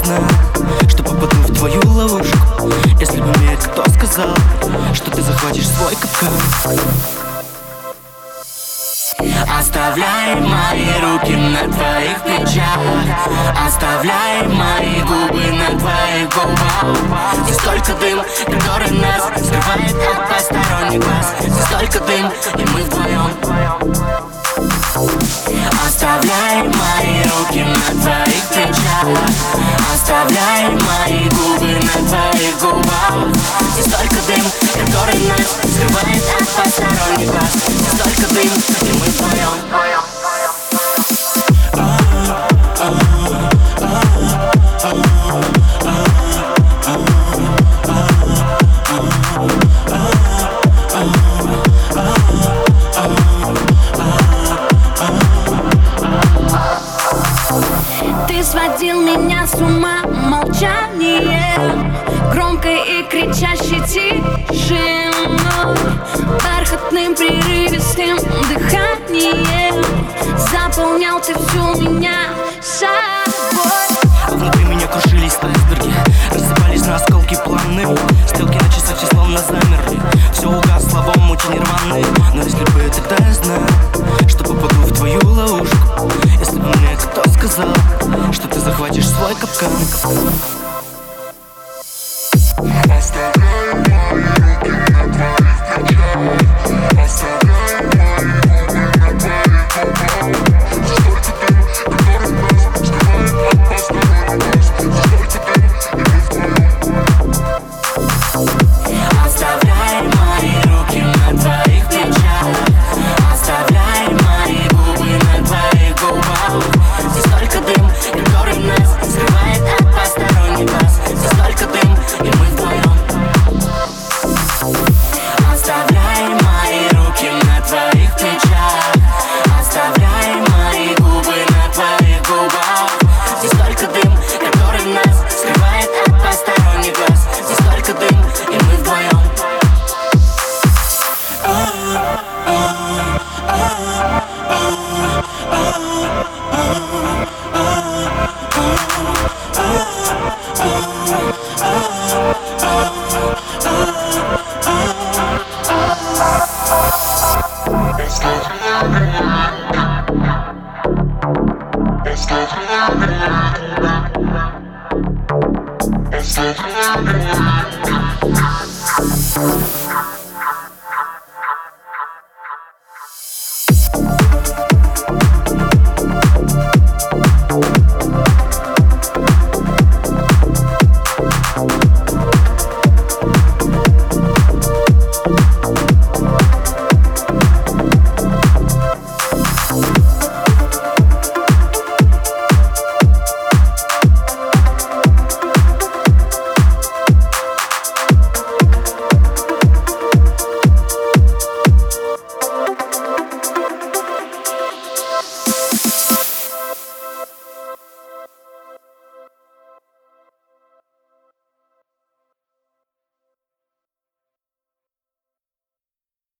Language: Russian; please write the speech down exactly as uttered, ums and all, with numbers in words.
знаю, что попаду в твою ловушку. Если бы мне кто сказал, что ты захватишь свой капкан. Оставляй мои руки на твоих плечах, оставляй мои губы на твоих губах. Здесь только дым, который нас скрывает от посторонних глаз. Здесь только дым, и мы вдвоем. Оставляй мои руки на твоих плечах, оставляй мои губы на твоих губах. Здесь только дым, который нас скрывает от посторонних глаз. Здесь только дым, и мы вдвоем. Ты сводил меня с ума молчанием, громкой и кричащей тишиной, бархатным прерывистым дыханием. Заполнял ты всю меня собой. Внутри меня кружились айсберги, рассыпались на осколки планы. Стрелки на часах все словно замерли, все угасло в омуте нирваны. Но если бы тогда я знаю, что попаду в твою ловушку. Если бы мне кто сказал, что ты захватишь свой капкан. Оставляй мои руки на твоих плечах, оставляй мои губы на твоих губах. Здесь только дым, который нас скрывает от посторонних глаз. Здесь только дым, и мы вдвоем. Оставляй мои руки на твоих плечах, оставляй мои губы на твоих губах. Здесь только дым, который нас скрывает от посторонних глаз. Здесь только дым, и мы вдвоем. Оставляй мои руки на твоих плечах, оставляй мои губы на твоих губах. Здесь только дым, который нас скрывает от посторонних глаз. Здесь только дым, и мы вдвоем. Оставляй мои руки.